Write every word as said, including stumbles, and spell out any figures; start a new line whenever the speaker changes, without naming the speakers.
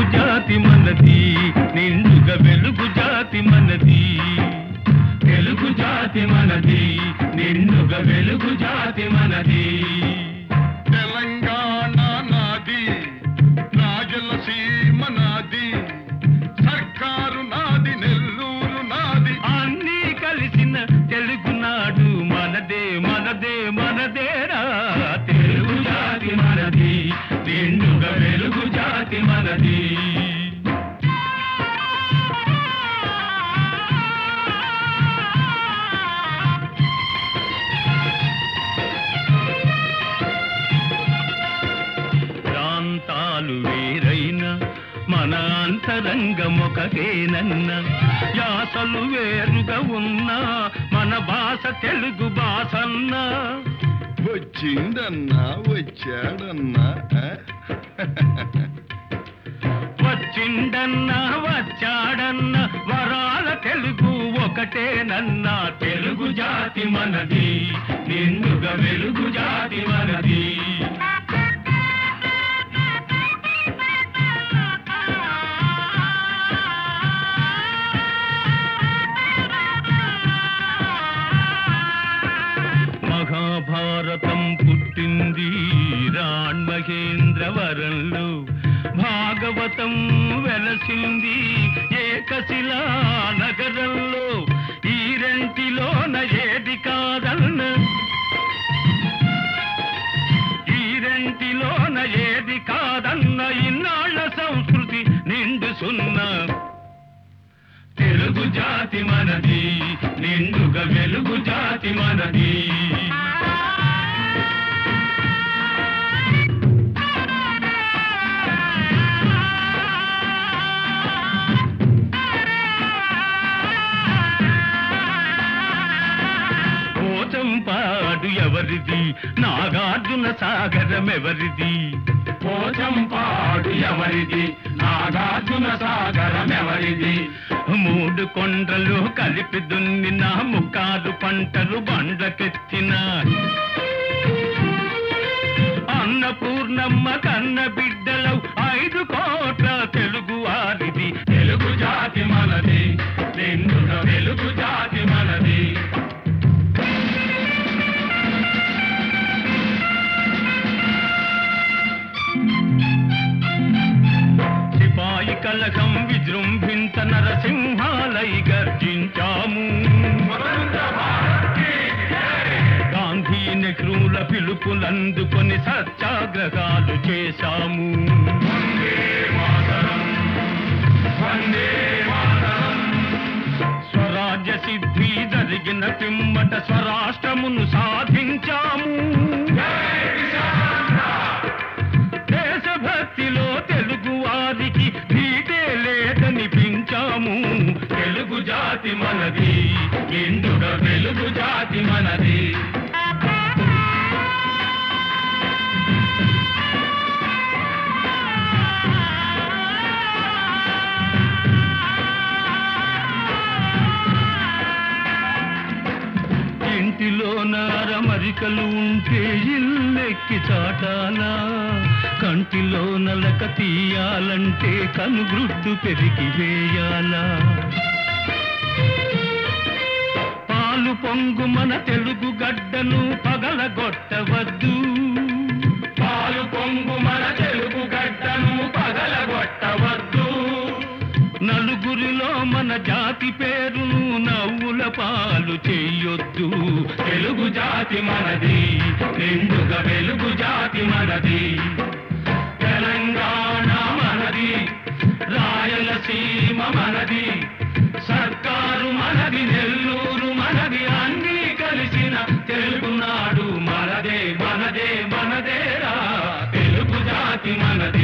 జాతి మనది, నిండుగా వెలుగు జాతి మనది. తెలుగు జాతి మనది, నిండుగా వెలుగు జాతి మనది.
తెలంగాణ నాది, రాయలసీమ నాది, సర్కారు నాది, నెల్లూరు నాది,
అన్నీ కలిసిన తెలుగునాడు మనదే మనదే మనదేరా. తెలుగు జాతి మనది, నిండుగా వెలుగు జాతి మనది. ప్రాంతాలు వేరైనా మన అంతరంగమొకటేనన్న, యాసలు వేరుగా ఉన్నా మన భాష తెలుగు భాషన్నా.
వచ్చిందన్నా వచ్చాడన్నా,
వచ్చిండన్నా వచ్చాడన్నా వరాల తెలుగు ఒకటేనన్నా. తెలుగు జాతి మనది, నిండుగా వెలుగు జాతి మనది. మహాభారతం పుట్టింది రాణ్మహేంద్రవరంలో, భాగవతం వెలసింది ఏకశిలా నగరంలో. ఈ రెంటిలోన ఏది కాదన్న, ఈ రెంటిలోన ఏది కాదన్న, ఇన్నాళ్ల సంస్కృతి నిండు సున్నా. తెలుగు జాతి మనది, నిండుగా వెలుగు జాతి మనది. పోచంపాడు ఎవరిది, నాగార్జున సాగరం ఎవరిది. పోచంపాడు ఎవరిది, నాగార్జున సాగరం ఎవరిది. మూడు కొండలు కలిపి దున్నిన ముక్కారు పంటలు బండ్లకెత్తిన అన్నపూర్ణమ్మ కన్న బిడ్డలు ఐదు కోట్ల తెలుగు వారిది. తెలుగు జాతి మనది, నిండుగా వెలుగు జాతి మనది. సిపాయి కలకం విజృంభించ నరసింహాలై గర్జించాము. గాంధీ నెహ్రూల పిలుపులందుకొని సత్యాగ్రహాలు చేశాము. స్వరాజ్య సిద్ధి జరిగిన పిమ్మట స్వరాష్ట్రమును సాధించాము. దేశభక్తిలో తెలుగు వారికి నీటే లేదనిపించాము. తెలుగు జాతి మనది, నిండుగా వెలుగు జాతి మనది. ఇంటిలో నారమరికలు ఉంటే ఇల్లెక్కి చాటాలా, కంటిలో నలక తీయాలంటే కనుగ్రుడ్డు పెరిగి వేయాలా. పాలు పొంగు మన తెలుగు గడ్డను పగలగొట్టవద్దు, పాలు పొంగు మన తెలుగు గడ్డను పగలగొట్టవద్దు. నలుగురిలో మన జాతి పేరును నవ్వుల పాలు చెయ్యొద్దు. తెలుగు జాతి మనది, నిండుగా వెలుగు జాతి మనది. తెలంగాణ మనది, రాయలసీమ మనది, సర్కారు మనది, నెల్లూరు మనది, అన్నీ కలిసిన తెలుగునాడు మనదే మనదే మనదేరా. తెలుగు జాతి మనది.